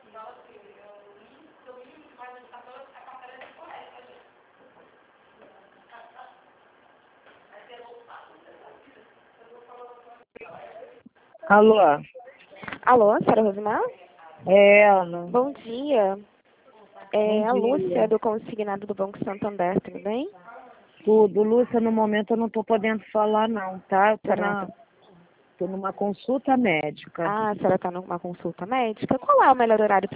Alô? Alô, senhora Rosimar? É, Ana. Bom dia. Bom A dia. Lúcia, do consignado do Banco Santander, tudo bem? Tudo. Lúcia, no momento eu não estou podendo falar não, tá? Tô numa consulta médica. Ah, a senhora está numa consulta médica? Qual é o melhor horário